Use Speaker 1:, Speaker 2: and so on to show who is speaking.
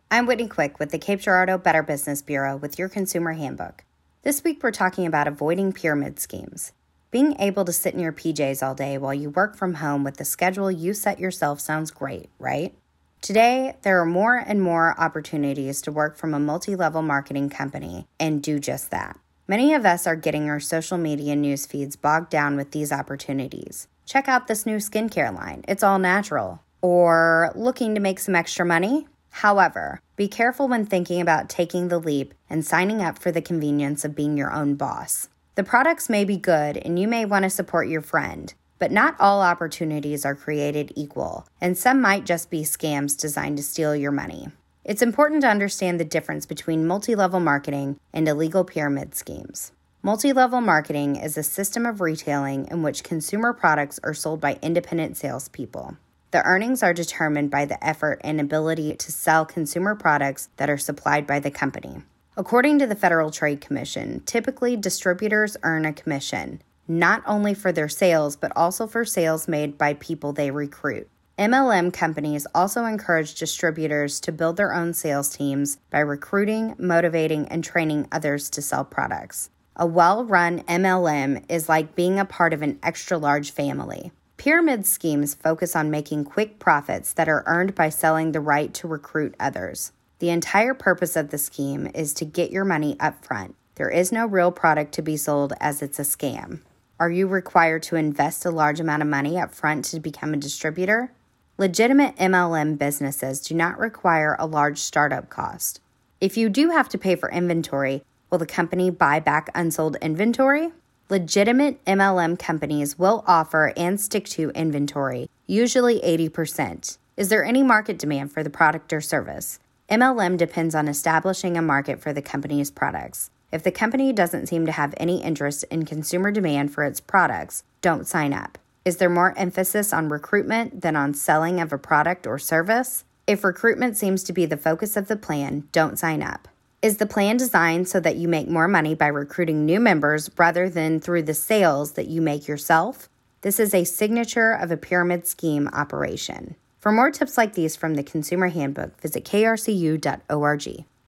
Speaker 1: I'm Whitney Quick with the Cape Girardeau Better Business Bureau with your Consumer Handbook. This week we're talking about avoiding pyramid schemes. Being able to sit in your PJs all day while you work from home with the schedule you set yourself sounds great, right? Today, there are more and more opportunities to work from a multi-level marketing company and do just that. Many of us are getting our social media news feeds bogged down with these opportunities. Check out this new skincare line. It's all natural. Or looking to make some extra money? However, be careful when thinking about taking the leap and signing up for the convenience of being your own boss. The products may be good and you may want to support your friend, but not all opportunities are created equal, and some might just be scams designed to steal your money. It's important to understand the difference between multi-level marketing and illegal pyramid schemes. Multi-level marketing is a system of retailing in which consumer products are sold by independent salespeople. The earnings are determined by the effort and ability to sell consumer products that are supplied by the company. According to the Federal Trade Commission, typically distributors earn a commission, not only for their sales, but also for sales made by people they recruit. MLM companies also encourage distributors to build their own sales teams by recruiting, motivating, and training others to sell products. A well-run MLM is like being a part of an extra-large family. Pyramid schemes focus on making quick profits that are earned by selling the right to recruit others. The entire purpose of the scheme is to get your money up front. There is no real product to be sold as it's a scam. Are you required to invest a large amount of money up front to become a distributor? Legitimate MLM businesses do not require a large startup cost. If you do have to pay for inventory, will the company buy back unsold inventory? Legitimate MLM companies will offer and stick to inventory, usually 80%. Is there any market demand for the product or service? MLM depends on establishing a market for the company's products. If the company doesn't seem to have any interest in consumer demand for its products, don't sign up. Is there more emphasis on recruitment than on selling of a product or service? If recruitment seems to be the focus of the plan, don't sign up. Is the plan designed so that you make more money by recruiting new members rather than through the sales that you make yourself? This is a signature of a pyramid scheme operation. For more tips like these from the Consumer Handbook, visit krcu.org.